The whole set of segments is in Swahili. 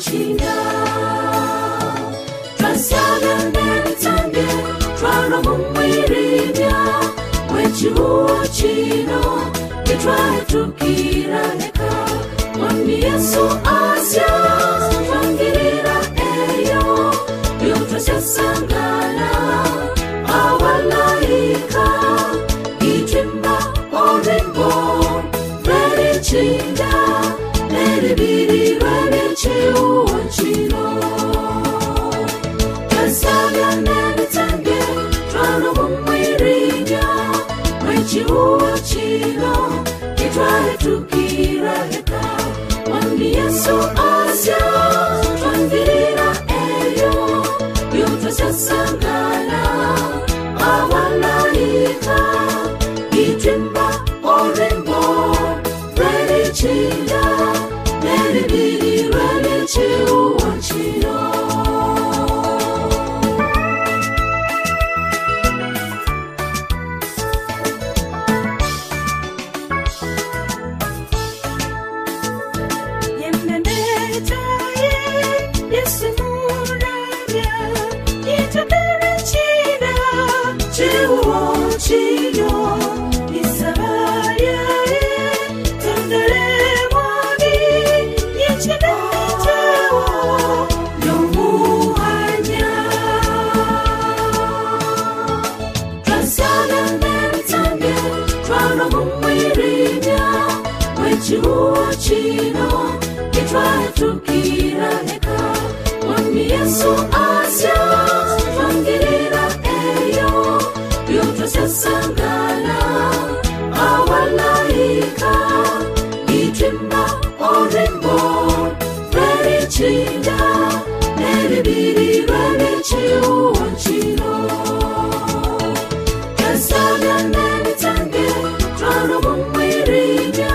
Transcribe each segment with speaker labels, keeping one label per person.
Speaker 1: China. Trasaga Nanitange, Trano Mumiridia, which you Chino, we try to kira Neka, one year so Asia, Fangirira Eyo, Yutra Sangana, our Laika, Itimba, Oringo, Very Chinda, Very Biri, Very Chino. Trasaga Nanitange, Trano Mumiridia, which you Chino, we try to kira Neka, one year so Asia, Fangirira Eyo, Yutra Sangana, our Laika, Itimba, Oringo, Very Chinda, Very Biri, Very Chino. Chino, we try to kira Neka, one year so Asia, Fangirira Eyo, Yutra Sangana, our Laika, Itimba, Oringo, Very Chinda, Very Biri, Very Chino. Trasaga Nanitange, Trano Mumiridia,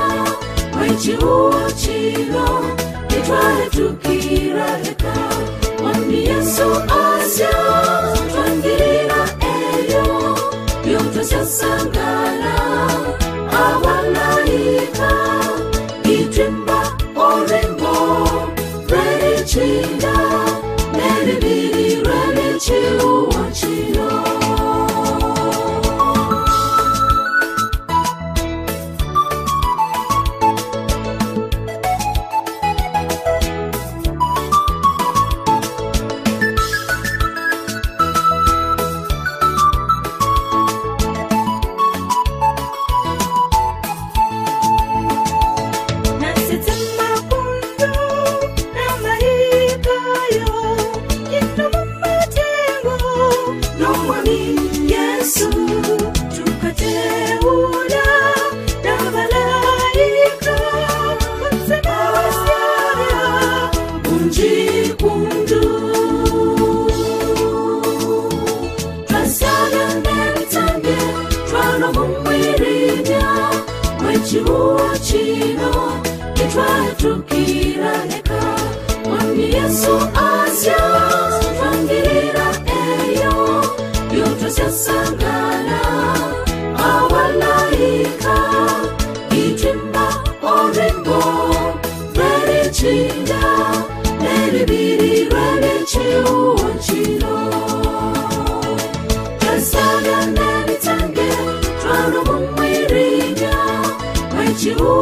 Speaker 1: Chino, we try to kira Neka, one year so Asia, Fangirira Eyo, Yutra Sangana, our Laika, Itimba, Oringo, Very Chinda, Very Biri, Very Chino. Chino, we try to kira Neka, one year so Asia, Fangirira Eyo, Yutra Sangana, our Laika, Itimba, Oringo, Very Chinda, Very Biri, Very Chino. Trasaga Nanitange, Trano Mumiridia, you